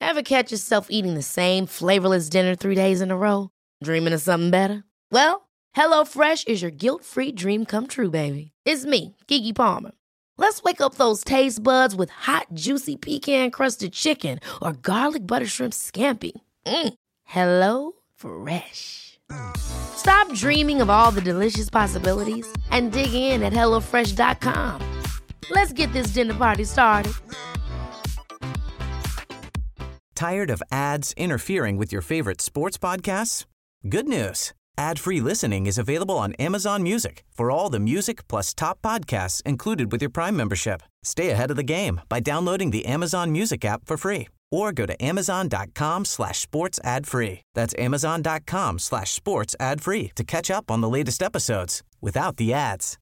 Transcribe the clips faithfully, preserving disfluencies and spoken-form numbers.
Ever catch yourself eating the same flavorless dinner three days in a row? Dreaming of something better? Well, HelloFresh is your guilt-free dream come true, baby. It's me, Keke Palmer. Let's wake up those taste buds with hot, juicy pecan-crusted chicken or garlic butter shrimp scampi. Mm. Hello Fresh. Stop dreaming of all the delicious possibilities and dig in at hello fresh dot com. Let's get this dinner party started. Tired of ads interfering with your favorite sports podcasts? Good news. Ad-free listening is available on Amazon Music for all the music plus top podcasts included with your Prime membership. Stay ahead of the game by downloading the Amazon Music app for free or go to amazon.com slash sports ad free. That's amazon.com slash sports ad free to catch up on the latest episodes without the ads.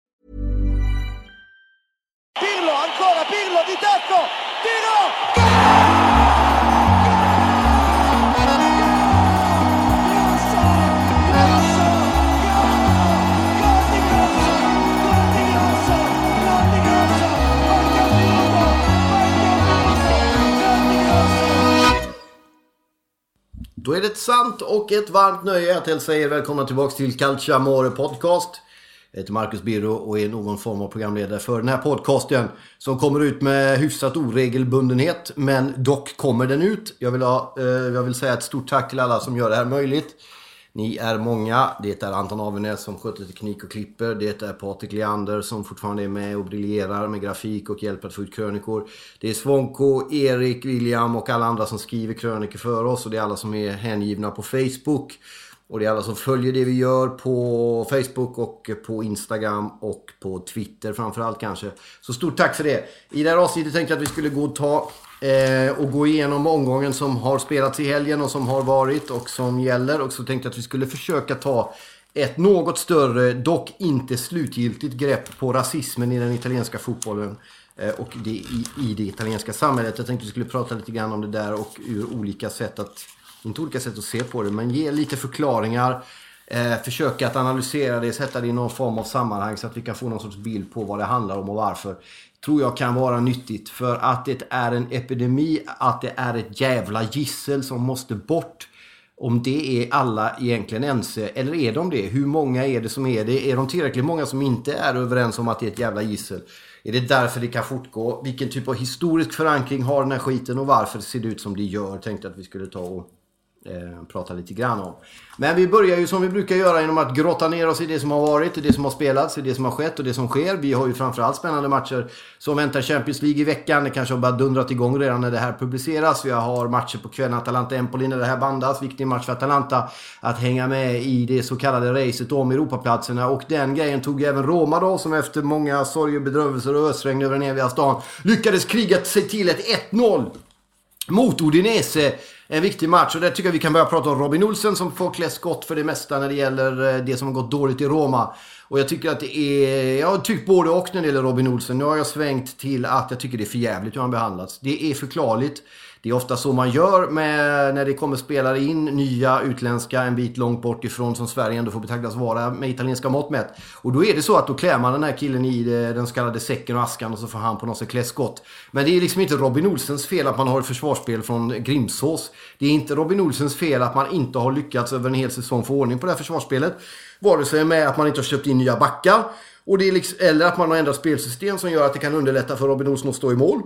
Pirlo, ancora Pirlo di tacco, tiro! Då är det ett sant och ett varmt nöje att hälsa er välkomna tillbaka till Calcio Amore podcast. Jag heter Marcus Birro och är någon form av programledare för den här podcasten som kommer ut med hyfsat oregelbundenhet, men dock kommer den ut. Jag vill, ha, eh, jag vill säga ett stort tack till alla som gör det här möjligt. Ni är många. Det är Anton Avenäs som sköter teknik och klipper. Det är Patrik Leander som fortfarande är med och briljerar med grafik och hjälper att få ut krönikor. Det är Svonko, Erik, William och alla andra som skriver krönikor för oss. Och det är alla som är hängivna på Facebook. Och det är alla som följer det vi gör på Facebook och på Instagram och på Twitter framförallt kanske. Så stort tack för det. I det här avsnittet tänkte jag att vi skulle gå och ta eh, och gå igenom omgången som har spelats i helgen och som har varit och som gäller. Och så tänkte jag att vi skulle försöka ta ett något större, dock inte slutgiltigt grepp på rasismen i den italienska fotbollen. Eh, och det i, i det italienska samhället. Jag tänkte att vi skulle prata lite grann om det där och ur olika sätt att... Inte olika sätt att se på det, men ge lite förklaringar. Eh, försöka att analysera det, sätta det i någon form av sammanhang så att vi kan få någon sorts bild på vad det handlar om och varför. Tror jag kan vara nyttigt. För att det är en epidemi, att det är ett jävla gissel som måste bort. Om det är alla egentligen ense, eller är de det? Hur många är det som är det? Är de tillräckligt många som inte är överens om att det är ett jävla gissel? Är det därför det kan fortgå? Vilken typ av historisk förankring har den här skiten och varför ser det ut som det gör? Tänkte att vi skulle ta och Eh, prata lite grann om. Men vi börjar ju som vi brukar göra genom att grotta ner oss i det som har varit, i det som har spelats, i det som har skett och det som sker. Vi har ju framförallt spännande matcher som väntar Champions League i veckan. Det kanske har bara dundrat igång redan när det här publiceras. Vi har matcher på kvällen, Atalanta-Empoli när det här bandas. Viktig match för Atalanta att hänga med i det så kallade racet om Europaplatserna. Och den grejen tog även Roma då, som efter många sorg och bedrövelser och ösregn över den eviga stan lyckades kriga sig till ett ett noll mot Udinese. En viktig match, och där tycker jag vi kan börja prata om Robin Olsen som får klä skott för det mesta när det gäller det som har gått dåligt i Roma. Och jag tycker att det är... Jag har tyckt både och när det gäller Robin Olsen. Nu har jag svängt till att jag tycker det är för jävligt hur han behandlats. Det är förklarligt. Det är ofta så man gör med när det kommer spelare in, nya utländska en bit långt bort ifrån som Sverige ändå får betraktas vara med italienska mått mätt. Och då är det så att då klär man den här killen i den så kallade säcken och askan och så får han på något sätt klä skott. Men det är liksom inte Robin Olsens fel att man har ett försvarsspel från Grimsås. Det är inte Robin Olsens fel att man inte har lyckats över en hel säsong få ordning på det här försvarsspelet. Vare sig med att man inte har köpt in nya backar och det är liksom, eller att man har ändrat spelsystem som gör att det kan underlätta för Robin Olsen att stå i mål.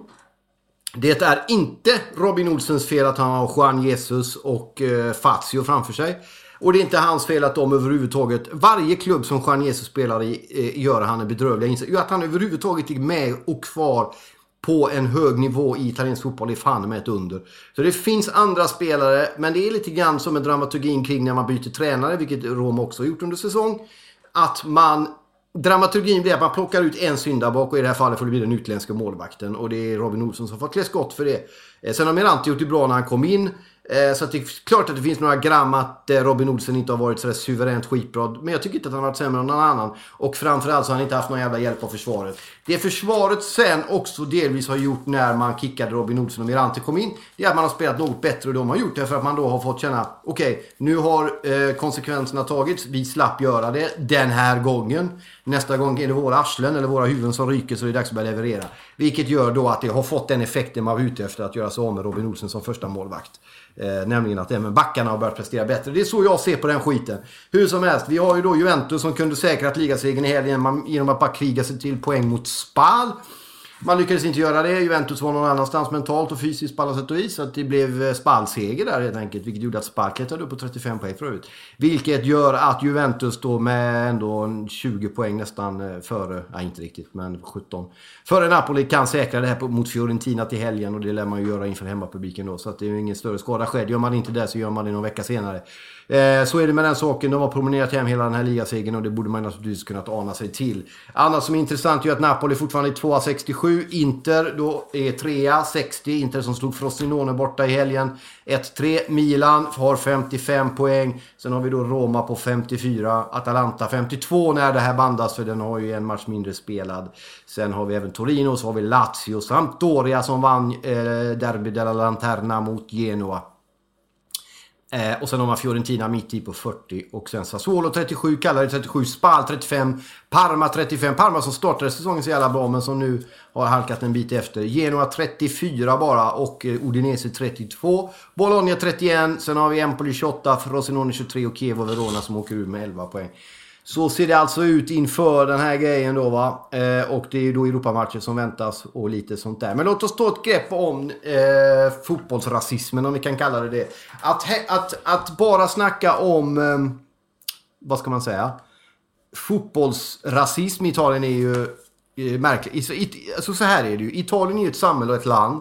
Det är inte Robin Olsens fel att han har Juan Jesus och eh, Fazio framför sig. Och det är inte hans fel att de överhuvudtaget, varje klubb som Juan Jesus spelar i, eh, gör han en bedrövlig insats. Att han överhuvudtaget är med och kvar på en hög nivå i italiensk fotboll är fan med ett under. Så det finns andra spelare, men det är lite grann som en dramaturgin kring när man byter tränare, vilket Roma också har gjort under säsong. Att man... Dramaturgin blir att man plockar ut en syndabock och i det här fallet får det bli den utländska målvakten och det är Robin Olsson som får klä skott för det. Sen har Mirante gjort det bra när han kom in Eh, så att det är klart att det finns några gram att eh, Robin Olsen inte har varit så suveränt skitbra. Men jag tycker inte att han har varit sämre än någon annan. Och framförallt så har han inte haft någon jävla hjälp av försvaret. Det försvaret sen också delvis har gjort när man kickade Robin Olsen och Mirante kom in, det är att man har spelat något bättre och de har gjort det för att man då har fått känna, okej, okay, nu har eh, konsekvenserna tagits, vi slapp göra det den här gången. Nästa gång är det våra arslen eller våra huvuden som ryker, så det är dags att börja leverera. Vilket gör då att det har fått den effekten man var ute efter att göra sig av med Robin Olsen som första målvakt. Eh, nämligen att även backarna har börjat prestera bättre. Det är så jag ser på den skiten. Hur som helst, vi har ju då Juventus som kunde säkra att ligasegern i helgen genom att bara kriga sig till poäng mot Spal. Man lyckades inte göra det. Juventus var någon annanstans mentalt och fysiskt på alla sätt och vis. Så att det blev Spal-seger där helt enkelt. Vilket gjorde att Spal klättrade upp på trettiofem poäng förut. Vilket gör att Juventus då med ändå tjugo poäng nästan före, nej inte riktigt men sjutton. Före Napoli kan säkra det här mot Fiorentina till helgen. Och det lär man ju göra inför hemmapubliken då. Så att det är ju ingen större skada skedd. Gör man inte det så gör man det någon vecka senare. Eh, så är det med den saken. De har promenerat hem hela den här ligasegern och det borde man naturligtvis kunnat ana sig till. Annat som är intressant är att Napoli fortfarande är två sextiosju. Inter då är tre sextio. Inter som slog Frosinone borta i helgen. ett tre. Milan har femtiofem poäng. Sen har vi då Roma på femtiofyra. Atalanta femtiotvå när det här bandas, för den har ju en match mindre spelad. Sen har vi även Torino, så har vi Lazio. Sampdoria som vann eh, Derby della Lanterna mot Genoa. Eh, och sen har man Fiorentina mitt i på fyrtio. Och sen Sassuolo trettiosju, Cagliari trettiosju, Spal trettiofem, Parma trettiofem. Parma som startade säsongen så jävla bra men som nu har halkat en bit efter. Genoa trettiofyra bara och eh, Udinese trettiotvå. Bologna trettioett, sen har vi Empoli tjugoåtta, Frosinone tjugotre och Chievo Verona som åker ur med elva poäng. Så ser det alltså ut inför den här grejen då va. Eh, och det är ju då Europamatcher som väntas och lite sånt där. Men låt oss ta ett grepp om eh, fotbollsrasismen, om vi kan kalla det det. Att, att, att bara snacka om, eh, vad ska man säga? Fotbollsrasism i Italien är ju eh, märkligt. Alltså så här är det ju. Italien är ju ett samhälle och ett land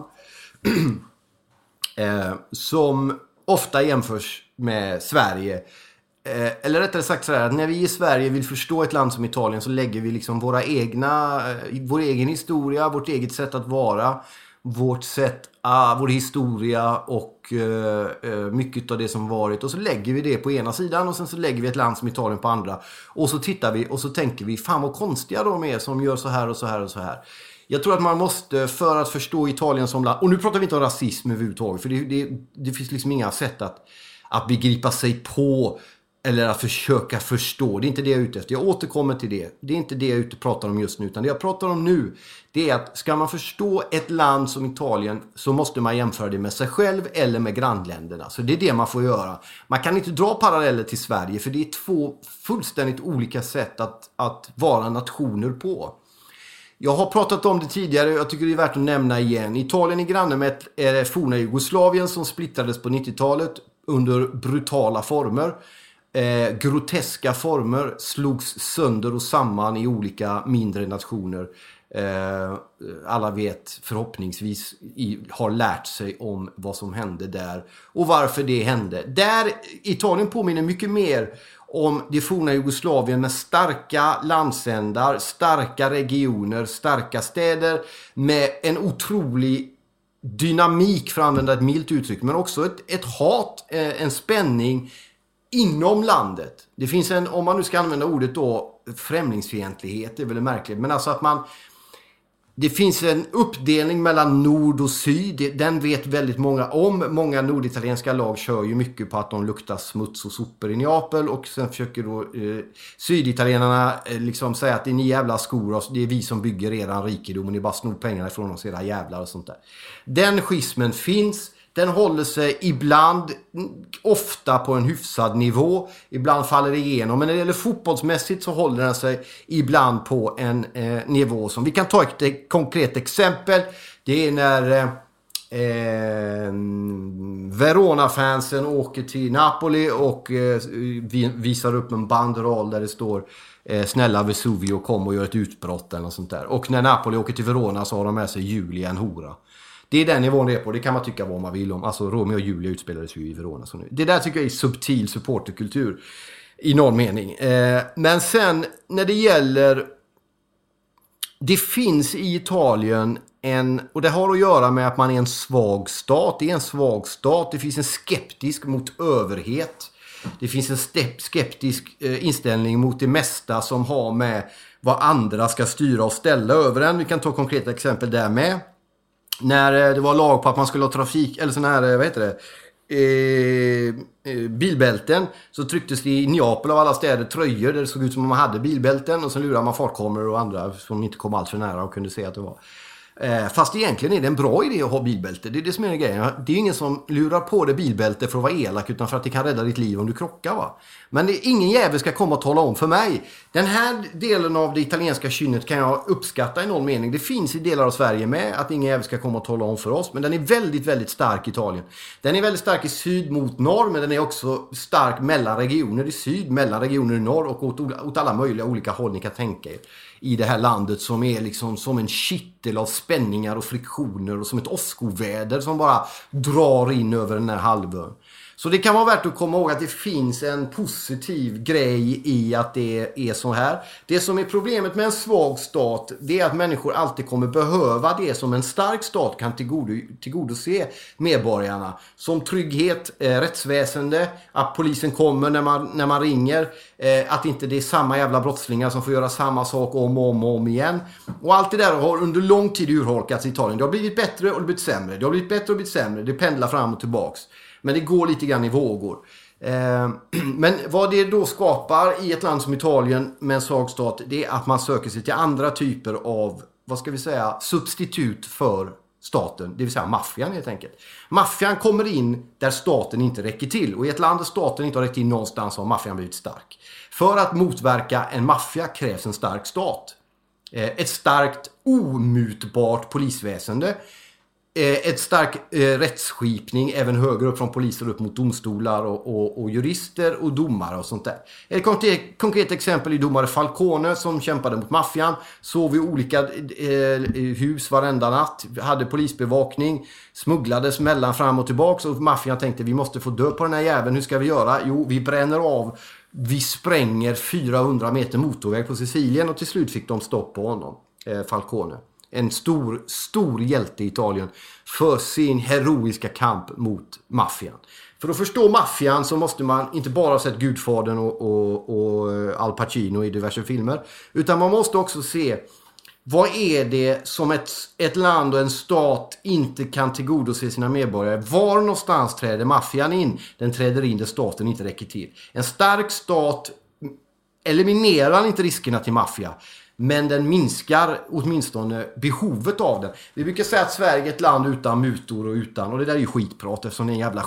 eh, som ofta jämförs med Sverige. Eller rättare sagt så här, att när vi i Sverige vill förstå ett land som Italien så lägger vi liksom våra egna, vår egen historia, vårt eget sätt att vara, vårt sätt, ah, vår historia och uh, mycket av det som varit, och så lägger vi det på ena sidan och sen så lägger vi ett land som Italien på andra och så tittar vi och så tänker vi, fan vad konstiga de är som gör så här och så här och så här. Jag tror att man måste, för att förstå Italien som land, och nu pratar vi inte om rasism överhuvudtaget, för det, det, det finns liksom inga sätt att, att begripa sig på eller att försöka förstå. Det är inte det jag är ute efter. Jag återkommer till det. Det är inte det jag är ute och pratar om just nu. Utan det jag pratar om nu, det är att ska man förstå ett land som Italien så måste man jämföra det med sig själv eller med grannländerna. Så det är det man får göra. Man kan inte dra paralleller till Sverige, för det är två fullständigt olika sätt att, att vara nationer på. Jag har pratat om det tidigare, jag tycker det är värt att nämna igen. Italien är granne med ett forna Jugoslavien som splittrades på nittiotalet under brutala former. Eh, groteska former, slogs sönder och samman i olika mindre nationer. Eh, alla vet förhoppningsvis i, har lärt sig om vad som hände där och varför det hände. Där Italien påminner mycket mer om det forna Jugoslavien med starka landsändar, starka regioner, starka städer med en otrolig dynamik, för att använda ett milt uttryck, men också ett, ett hat, eh, en spänning inom landet. Det finns en, om man nu ska använda ordet då, främlingsfientlighet, det är väl märkligt, men alltså att man, det finns en uppdelning mellan nord och syd, den vet väldigt många om. Många norditalienska lag kör ju mycket på att de luktar smuts och sopor i Neapel, och sen försöker då eh, syditalienarna eh, liksom säga att det är ni jävla skor oss, det är vi som bygger eran rikedom och ni bara snor pengarna ifrån oss, era jävlar och sånt där. Den schismen finns. Den håller sig ibland, ofta på en hyfsad nivå. Ibland faller det igenom. Men när det gäller fotbollsmässigt så håller den sig ibland på en eh, nivå som... Vi kan ta ett, ett konkret exempel. Det är när eh, Verona-fansen åker till Napoli och eh, visar upp en banderoll där det står eh, snälla Vesuvio, kom och gör ett utbrott eller något sånt där. Och när Napoli åker till Verona så har de med sig Julia, en hora. Det är den nivån det är på. Det kan man tycka vad man vill om. Alltså Romeo och Julia utspelades ju i Verona. Så nu. Det där tycker jag är subtil supporterkultur i någon mening. Eh, men sen när det gäller det finns i Italien en, och det har att göra med att man är en svag stat. Det är en svag stat. Det finns en skeptisk mot överhet. Det finns en skeptisk inställning mot det mesta som har med vad andra ska styra och ställa över en. Vi kan ta konkreta exempel där med. När det var lag på att man skulle ha trafik, eller sån här, vad heter det? Eh, eh, bilbälten, så trycktes det i Neapel av alla städer tröjor där det såg ut som om man hade bilbälten, och så lurade man fartkameror och andra som inte kom allt för nära och kunde se att det var. Eh, fast egentligen är det en bra idé att ha bilbälte. Det är det som är grejen. Det är ingen som lurar på det bilbälte för att vara elak, utan för att det kan rädda ditt liv om du krockar, va? Men det, ingen jävel ska komma och tala om för mig. Den här delen av det italienska kynnet kan jag uppskatta i någon mening. Det finns i delar av Sverige med att ingen jävel ska komma och tala om för oss. Men den är väldigt, väldigt stark i Italien. Den är väldigt stark i syd mot norr, men den är också stark mellan regioner i syd, mellan regioner i norr och åt, åt alla möjliga olika håll ni kan tänka er. I det här landet som är liksom som en kittel av spänningar och friktioner och som ett åskoväder som bara drar in över den här halvön. Så det kan vara värt att komma ihåg att det finns en positiv grej i att det är så här. Det som är problemet med en svag stat, det är att människor alltid kommer behöva det som en stark stat kan tillgod- tillgodose medborgarna. Som trygghet, eh, rättsväsende, att polisen kommer när man, när man ringer, eh, att inte det är samma jävla brottslingar som får göra samma sak om och om och om igen. Och allt det där har under lång tid urholkats i Italien. Det har blivit bättre och det har blivit sämre. Det har blivit bättre och blivit sämre. Det pendlar fram och tillbaks. Men det går lite grann i vågor. Eh, men vad det då skapar i ett land som Italien med en svag stat, det är att man söker sig till andra typer av, vad ska vi säga, substitut för staten. Det vill säga maffian helt enkelt. Maffian kommer in där staten inte räcker till. Och i ett land där staten inte har räckt till någonstans har maffian blivit stark. För att motverka en maffia krävs en stark stat. Eh, ett starkt omutbart polisväsende. Ett stark eh, rättsskipning även högre upp från poliser upp mot domstolar och, och, och jurister och domare och sånt där. Ett konkret, konkret exempel är domare Falcone som kämpade mot maffian, sov i olika eh, hus varenda natt, hade polisbevakning, smugglades mellan fram och tillbaka, och maffian tänkte vi måste få dö på den här jäveln, hur ska vi göra? Jo, vi bränner av, vi spränger fyrahundra meter motorväg på Sicilien, och till slut fick de stopp på honom, eh, Falcone. En stor, stor hjälte i Italien för sin heroiska kamp mot maffian. För att förstå maffian så måste man inte bara ha sett Gudfadern och, och, och Al Pacino i diverse filmer. Utan man måste också se vad är det som ett, ett land och en stat inte kan tillgodose sina medborgare. Var någonstans träder maffian in? Den träder in där staten inte räcker till. En stark stat eliminerar inte riskerna till maffia. Men den minskar åtminstone behovet av den. Vi brukar säga att Sverige är ett land utan mutor och utan... Och det där är ju skitprat eftersom det är en jävla...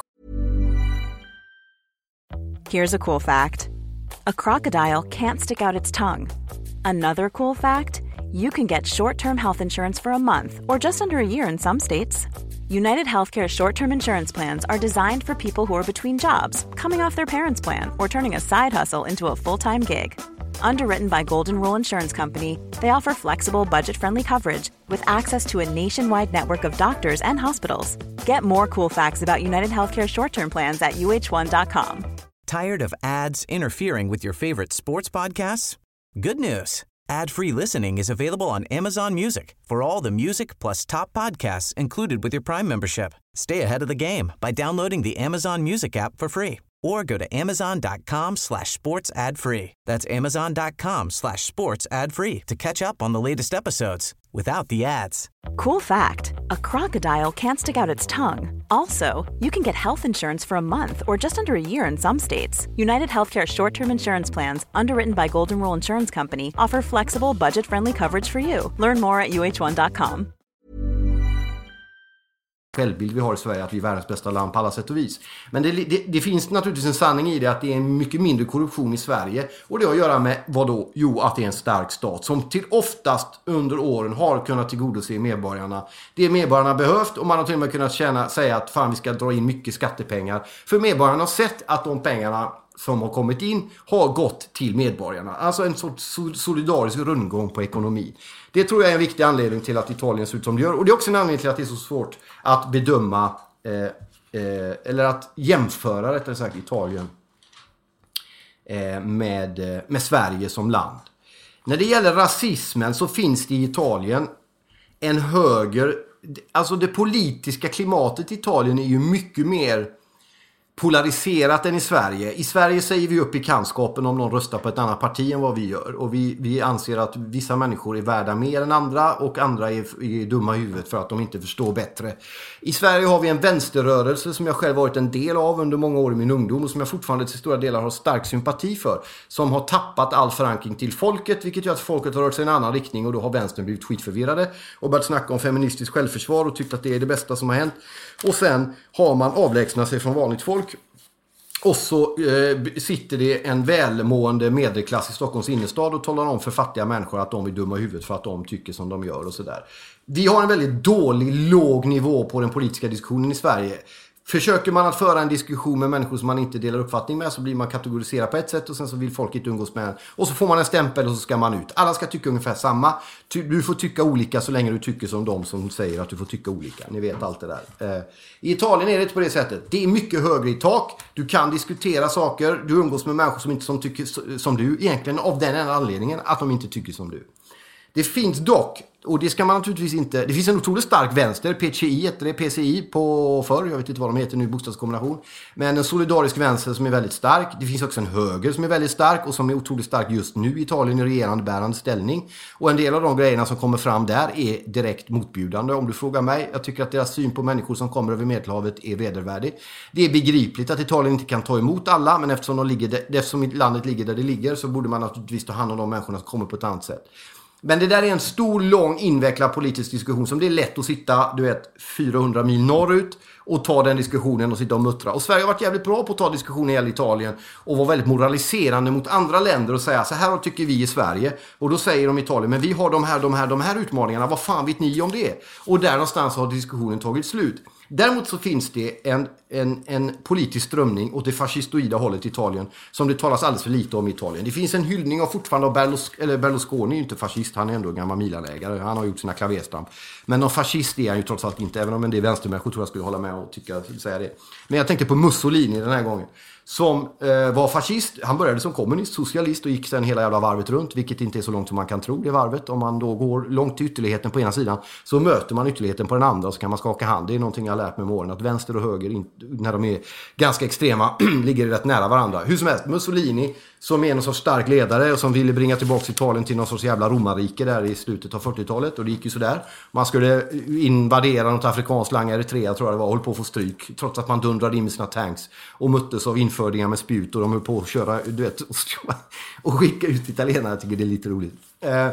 Here's a cool fact. A crocodile can't stick out its tongue. Another cool fact. You can get short-term health insurance for a month or just under a year in some states. United Healthcare short-term insurance plans are designed for people who are between jobs, coming off their parents' plan, or turning a side hustle into a full-time gig. Underwritten by Golden Rule Insurance Company, they offer flexible, budget-friendly coverage with access to a nationwide network of doctors and hospitals. Get more cool facts about United Healthcare short-term plans at U H one dot com. Tired of ads interfering with your favorite sports podcasts? Good news. Ad-free listening is available on Amazon Music for all the music plus top podcasts included with your Prime membership. Stay ahead of the game by downloading the Amazon Music app for free or go to amazon.com slash sports ad free. That's amazon.com slash sports ad free to catch up on the latest episodes without the ads. Cool fact, a crocodile can't stick out its tongue. Also, you can get health insurance for a month or just under a year in some states. United Healthcare short-term insurance plans, underwritten by Golden Rule Insurance Company, offer flexible, budget-friendly coverage for you. Learn more at U H one dot com. Självbild vi har i Sverige att vi är världens bästa land på alla sätt och vis. Men det, det, det finns naturligtvis en sanning i det att det är mycket mindre korruption i Sverige. Och det har att göra med vad då? Jo, att det är en stark stat som till oftast under åren har kunnat tillgodose medborgarna. Det medborgarna behövt, och man har till och med kunnat känna, säga att fan vi ska dra in mycket skattepengar. För medborgarna har sett att de pengarna som har kommit in har gått till medborgarna. Alltså en sorts solidarisk rundgång på ekonomi. Det tror jag är en viktig anledning till att Italien ser ut som det gör. Och det är också en anledning till att det är så svårt att bedöma eh, eh, eller att jämföra rättare sagt Italien eh, med, med Sverige som land. När det gäller rasismen så finns det i Italien en höger... Alltså det politiska klimatet i Italien är ju mycket mer polariserat än i Sverige. I Sverige säger vi upp i bekantskapen om någon röstar på ett annat parti än vad vi gör. Och vi, vi anser att vissa människor är värda mer än andra och andra är, är dumma i huvudet för att de inte förstår bättre. I Sverige har vi en vänsterrörelse som jag själv varit en del av under många år i min ungdom och som jag fortfarande till stora delar har stark sympati för. Som har tappat all förankring till folket, vilket gör att folket har rört sig i en annan riktning och då har vänstern blivit skitförvirrade och börjat snacka om feministiskt självförsvar och tyckt att det är det bästa som har hänt. Och sen har man avlägsnat sig från vanligt folk. Och så eh, sitter det en välmående medelklass i Stockholms innerstad och talar om för fattiga människor att de är dumma i huvudet för att de tycker som de gör och sådär. Vi har en väldigt dålig, låg nivå på den politiska diskussionen i Sverige. Försöker man att föra en diskussion med människor som man inte delar uppfattning med så blir man kategoriserad på ett sätt och sen så vill folk inte umgås med en. Och så får man en stämpel och så ska man ut. Alla ska tycka ungefär samma. Du får tycka olika så länge du tycker som de som säger att du får tycka olika. Ni vet allt det där. I Italien är det inte på det sättet. Det är mycket högre i tak. Du kan diskutera saker. Du umgås med människor som inte som tycker som du. Egentligen av den enda anledningen att de inte tycker som du. Det finns dock, och det ska man naturligtvis inte, det finns en otroligt stark vänster, P C I heter det, P C I på förr, jag vet inte vad de heter nu, bokstavskombination. Men en solidarisk vänster som är väldigt stark. Det finns också en höger som är väldigt stark och som är otroligt stark just nu i Italien i regerande bärande ställning. Och en del av de grejerna som kommer fram där är direkt motbjudande om du frågar mig. Jag tycker att deras syn på människor som kommer över Medelhavet är vedervärdig. Det är begripligt att Italien inte kan ta emot alla, men eftersom, de ligger, eftersom landet ligger där det ligger så borde man naturligtvis ta hand om de människorna som kommer på ett annat sätt. Men det där är en stor, lång, invecklad politisk diskussion som det är lätt att sitta, du vet, fyrahundra mil norrut och ta den diskussionen och sitta och muttra. Och Sverige har varit jävligt bra på att ta diskussioner i Italien och var väldigt moraliserande mot andra länder och säga så här tycker vi i Sverige. Och då säger de i Italien, men vi har de här, de här, de här utmaningarna, vad fan vet ni om det? Och där någonstans har diskussionen tagit slut. Däremot så finns det en, en, en politisk strömning åt det fascistoida hållet i Italien som det talas alldeles för lite om i Italien. Det finns en hyllning av fortfarande av Berlus, eller Berlusconi är ju inte fascist, han är ändå en gammal Milanägare, han har gjort sina klaverstamp. Men någon fascist är han ju trots allt inte, även om en del vänstermänniskor tror jag skulle hålla med och tycka, säga det. Men jag tänkte på Mussolini den här gången. Som eh, var fascist, han började som kommunist, socialist och gick sen hela jävla varvet runt, vilket inte är så långt som man kan tro det varvet. Om man då går långt till ytterligheten på ena sidan så möter man ytterligheten på den andra och så kan man skaka hand. Det är någonting jag har lärt mig med åren, att vänster och höger, när de är ganska extrema, ligger rätt nära varandra. Hur som helst, Mussolini som är en sorts stark ledare och som ville bringa tillbaka Italien till någon sorts jävla romarrike där i slutet av fyrtiotalet, och det gick ju sådär. Man skulle invadera något afrikanskt land, Eritrea tror jag det var, och höll på att få stryk trots att man dundrade in med sina tanks och möttes av infödingar med spjut och de höll på att köra, du vet, och skicka ut italienare. Jag tycker det är lite roligt. Eh,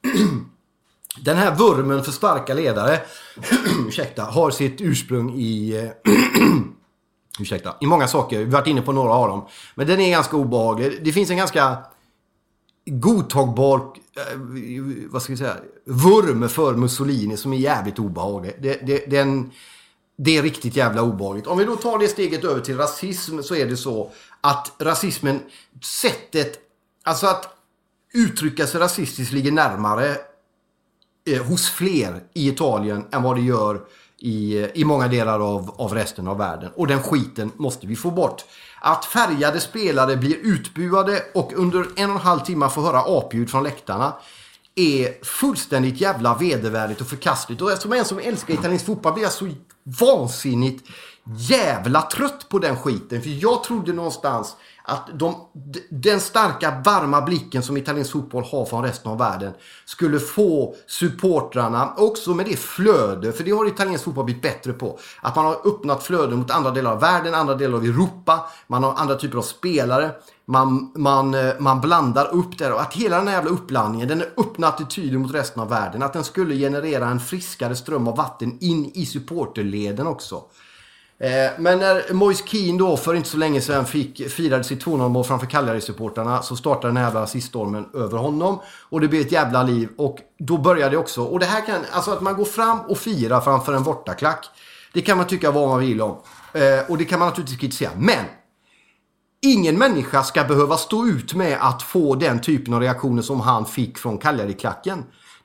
den här vurmen för starka ledare ursäkta, har sitt ursprung i ursäkta, i många saker. Vi har varit inne på några av dem. Men den är ganska obehaglig. Det finns en ganska godtagbar eh, vad ska vi säga, vurm för Mussolini som är jävligt obehaglig. Det, det, den, det är riktigt jävla obehagligt. Om vi då tar det steget över till rasism så är det så att rasismen, sättet, alltså att uttrycka sig rasistiskt ligger närmare eh, hos fler i Italien än vad det gör i, i många delar av, av resten av världen. Och den skiten måste vi få bort. Att färgade spelare blir utbuade och under en och en halv timme får höra apljud från läktarna är fullständigt jävla vedervärdigt och förkastligt. Och som en som älskar italiensk fotboll blir jag så vansinnigt jävla trött på den skiten. För jag trodde någonstans att de, den starka varma blicken som italiensk fotboll har från resten av världen skulle få supportrarna också med det flöde, för det har italiensk fotboll blivit bättre på, att man har öppnat flöden mot andra delar av världen, andra delar av Europa, man har andra typer av spelare, man, man, man blandar upp det, och att hela den här jävla uppblandningen, den är öppna attityden mot resten av världen, att den skulle generera en friskare ström av vatten in i supporterleden också. Men när Moise Kean då för inte så länge sedan fick, firade sitt två noll mål framför Cagliari-supporterna, så startade den här jävla rasiststormen över honom och det blev ett jävla liv, och då började det också, och det här kan, alltså att man går fram och firar framför en bortaklack, det kan man tycka vad man vill om, och det kan man naturligtvis kritisera, men ingen människa ska behöva stå ut med att få den typen av reaktioner som han fick från Cagliari-klacken.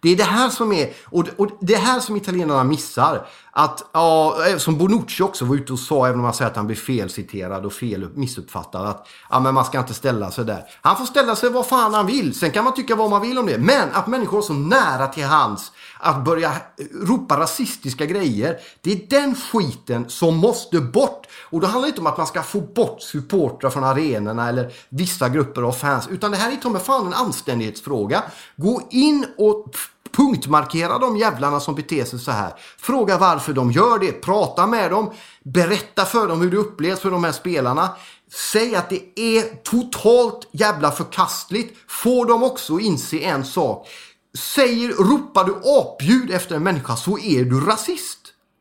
Det är det här som är, och, och det här som italienarna missar. Att, ja, som Bonucci också var ute och sa, även om man säger att han blir felciterad och fel missuppfattad, att ja, men man ska inte ställa sig där. Han får ställa sig vad fan han vill. Sen kan man tycka vad man vill om det. Men att människor är så nära till hands att börja ropa rasistiska grejer, det är den skiten som måste bort. Och då handlar det inte om att man ska få bort supportrar från arenorna eller vissa grupper av fans, utan det här är med fan en anständighetsfråga. Gå in och punktmarkera de jävlarna som beter sig så här. Fråga varför de gör det. Prata med dem. Berätta för dem hur det upplevs för de här spelarna. Säg att det är totalt jävla förkastligt. Få dem också inse en sak. Säger, ropar du apljud efter en människa så är du rasist.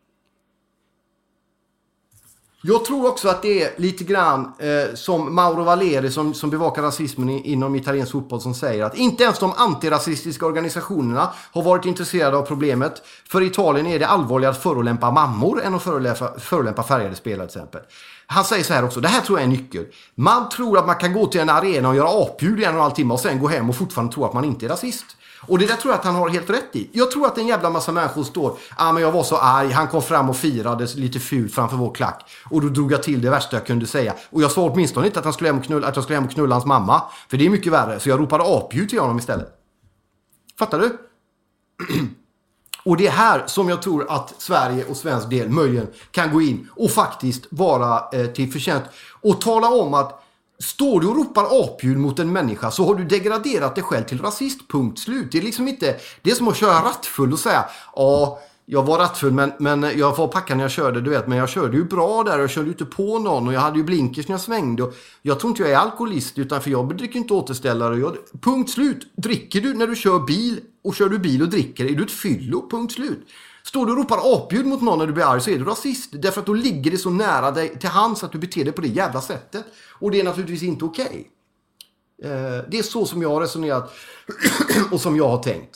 Jag tror också att det är lite grann eh, som Mauro Valeri som, som bevakar rasismen i, inom italiensk fotboll, som säger att inte ens de antirasistiska organisationerna har varit intresserade av problemet. För Italien är det allvarligare att förolämpa mammor än att förolämpa, förolämpa färgade spelare till exempel. Han säger så här också, det här tror jag är en nyckel. Man tror att man kan gå till en arena och göra apljud i en och en halv timme och sen gå hem och fortfarande tro att man inte är rasist. Och det där tror jag att han har helt rätt i. Jag tror att en jävla massa människor står, ah, men jag var så arg, han kom fram och firade lite fult framför vår klack. Och då drog jag till det värsta jag kunde säga. Och jag sa åtminstone inte att, han skulle hem och knulla, att jag skulle hem och knulla hans mamma. För det är mycket värre, så jag ropade apljud till honom istället. Fattar du? Och det är här som jag tror att Sverige och svensk del möjligen kan gå in och faktiskt vara eh, till förtjänst. Och tala om att står du och ropar apljud mot en människa så har du degraderat dig själv till rasist, punkt slut. Det är liksom inte, det är som att köra rattfull och säga, ja, jag var rattfull men, men jag var packad när jag körde, du vet, men jag körde ju bra där och jag körde inte på någon och jag hade ju blinkers när jag svängde och jag tror inte jag är alkoholist utan för jag dricker inte återställare. Jag, punkt slut. Dricker du när du kör bil och kör du bil och dricker, är du ett fyllo, punkt slut. Står du och ropar apljud mot någon när du blir arg så är du rasist. Därför att då ligger det så nära dig till hands att du beter dig på det jävla sättet. Och det är naturligtvis inte okej. Okay. Eh, det är så som jag har resonerat och som jag har tänkt.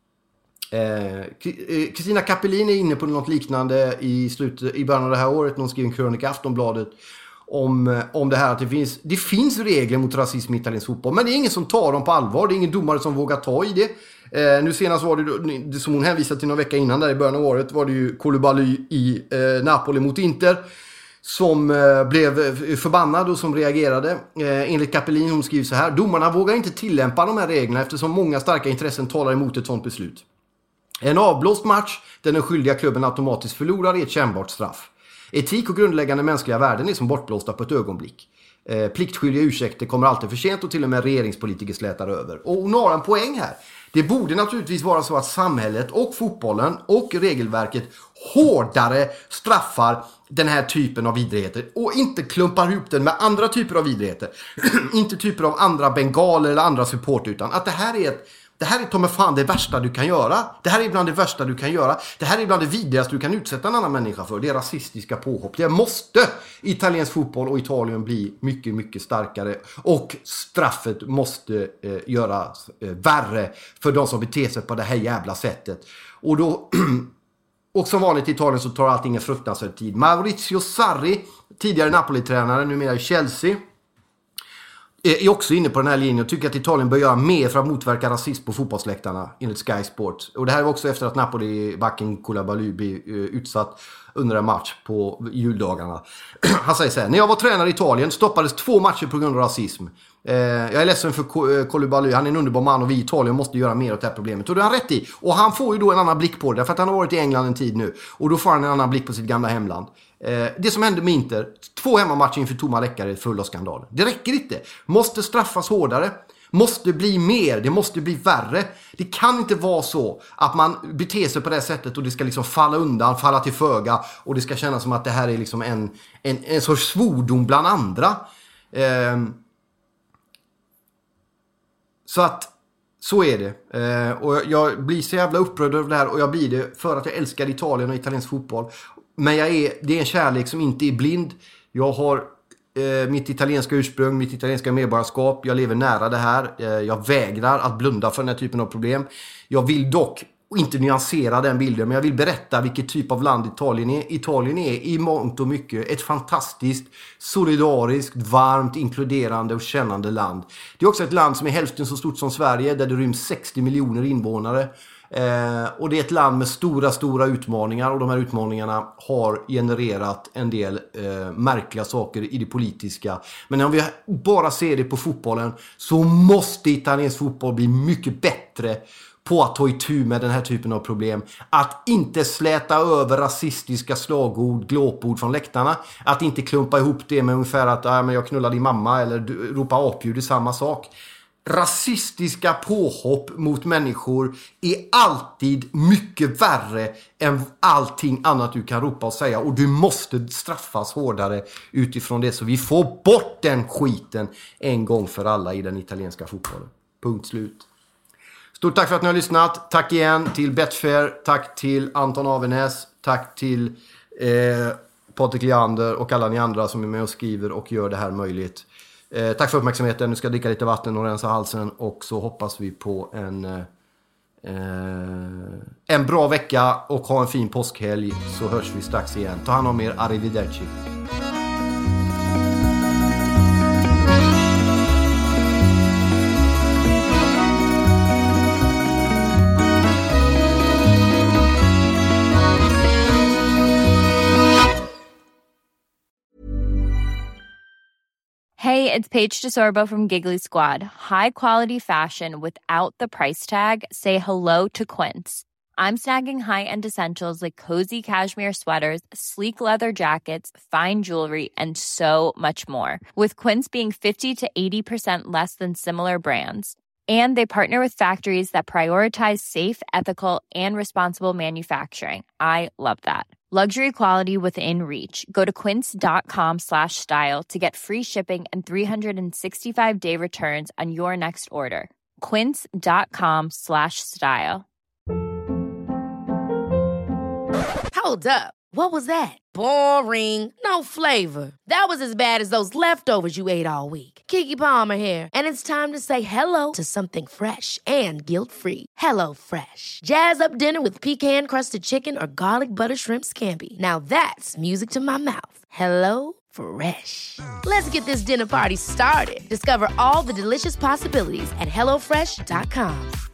Kristina eh, Capellin är inne på något liknande i, slutet, i början av det här året. Någon skrev en krönika i Aftonbladet om, om det här att det finns, det finns regler mot rasism i italiensk fotboll. Men det är ingen som tar dem på allvar. Det är ingen domare som vågar ta i det. Eh, nu senast var det, det som hon hänvisade till några vecka innan där i början av året var det ju Koulibaly i eh, Napoli mot Inter som eh, blev förbannad och som reagerade. Eh, enligt Capellin, hon skriver så här: domarna vågar inte tillämpa de här reglerna eftersom många starka intressen talar emot ett sådant beslut. En avblåst match där den skyldiga klubben automatiskt förlorar är ett kännbart straff. Etik och grundläggande mänskliga värden är som bortblåsta på ett ögonblick. Eh, pliktskyldiga ursäkter kommer alltid för sent och till och med regeringspolitiker slätar över. Och hon har en poäng här. Det borde naturligtvis vara så att samhället och fotbollen och regelverket hårdare straffar den här typen av vidrigheter och inte klumpar ihop den med andra typer av vidrigheter. Inte typer av andra bengaler eller andra support, utan att det här är ett Det här är ta mig fan det värsta du kan göra. Det här är bland det värsta du kan göra. Det här är bland det vidrigaste du kan utsätta en annan människa för. Det är rasistiska påhopp. Det måste italiensk fotboll och Italien bli mycket, mycket starkare. Och straffet måste eh, göras eh, värre för de som beter sig på det här jävla sättet. Och då... Och som vanligt i Italien så tar allting en fruktansvärd tid. Maurizio Sarri, tidigare Napoli-tränare, numera i Chelsea, är också inne på den här linjen och tycker att Italien bör göra mer för att motverka rasism på fotbollsläktarna enligt Sky Sports. Och det här var också efter att Napoli-backen Koulibaly blev utsatt under en match på juldagarna. Han säger så här: när jag var tränare i Italien stoppades två matcher på grund av rasism. Eh, jag är ledsen för Koulibaly, han är en underbar man och vi i Italien måste göra mer åt det här problemet. Och det har han rätt i. Och han får ju då en annan blick på det, därför att han har varit i England en tid nu. Och då får han en annan blick på sitt gamla hemland. Eh, det som hände med Inter, två hemmamatcher inför tomma läckare är full av skandaler. Det räcker inte. Måste straffas hårdare. Måste bli mer, det måste bli värre. Det kan inte vara så att man beter sig på det sättet och det ska liksom falla undan, falla till föga och det ska kännas som att det här är liksom en, en, en sorts svordom bland andra. Eh, så att så är det. Eh, och jag blir så jävla upprörd över det här och jag blir det för att jag älskar Italien och italiensk fotboll. Men jag är, det är en kärlek som inte är blind. Jag har eh, mitt italienska ursprung, mitt italienska medborgarskap. Jag lever nära det här. Eh, jag vägrar att blunda för den här typen av problem. Jag vill dock inte nyansera den bilden, men jag vill berätta vilket typ av land Italien är. Italien är i mångt och mycket ett fantastiskt, solidariskt, varmt, inkluderande och kännande land. Det är också ett land som är hälften så stort som Sverige, där det ryms sextio miljoner invånare. Eh, och det är ett land med stora, stora utmaningar. Och de här utmaningarna har genererat en del eh, märkliga saker i det politiska. Men om vi bara ser det på fotbollen så måste italiensk fotboll bli mycket bättre på att ta itu med den här typen av problem. Att inte släta över rasistiska slagord, glåpord från läktarna. Att inte klumpa ihop det med ungefär att ah, men jag knullar din mamma eller du, ropa apljud i samma sak. Rasistiska påhopp mot människor är alltid mycket värre än allting annat du kan ropa och säga. Och du måste straffas hårdare utifrån det, så vi får bort den skiten en gång för alla i den italienska fotbollen. Punkt slut. Stort tack för att ni har lyssnat. Tack igen till Betfair. Tack till Anton Avenäs. Tack till eh, Patrik Leander och alla ni andra som är med och skriver och gör det här möjligt. Eh, tack för uppmärksamheten. Nu ska jag dricka lite vatten och rensa halsen. Och så hoppas vi på en, eh, en bra vecka och ha en fin påskhelg. Så hörs vi strax igen. Ta hand om er. Arrivederci. Hey, it's Paige DeSorbo from Giggly Squad. High quality fashion without the price tag. Say hello to Quince. I'm snagging high-end essentials like cozy cashmere sweaters, sleek leather jackets, fine jewelry, and so much more. With Quince being fifty to eighty percent less than similar brands. And they partner with factories that prioritize safe, ethical, and responsible manufacturing. I love that. Luxury quality within reach. Go to quince.com slash style to get free shipping and three sixty-five day returns on your next order. Quince.com slash style. Hold up. What was that? Boring. No flavor. That was as bad as those leftovers you ate all week. Keke Palmer here, and it's time to say hello to something fresh and guilt-free. Hello Fresh. Jazz up dinner with pecan-crusted chicken or garlic butter shrimp scampi. Now that's music to my mouth. Hello Fresh. Let's get this dinner party started. Discover all the delicious possibilities at hello fresh dot com.